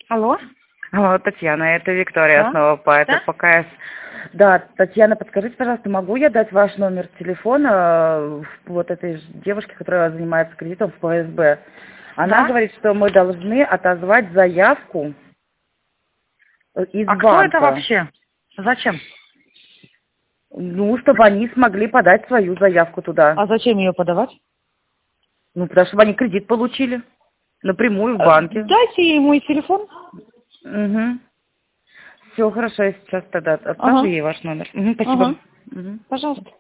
Алло? Алло, Татьяна, это Виктория Да? снова по это Да? ПКС. Да, Татьяна, подскажите, пожалуйста, могу я дать ваш номер телефона вот этой девушке, которая занимается кредитом в ФСБ? Она Да? говорит, что мы должны отозвать заявку из А кто это банка. вообще? Зачем? Ну, чтобы они смогли подать свою заявку туда. А зачем ее подавать? Ну, потому что они кредит получили. Напрямую в банке. Дайте ей мой телефон. Угу. Все хорошо, я сейчас тогда Ага. отскажу ей ваш номер. Угу, спасибо. Ага. Угу. Пожалуйста.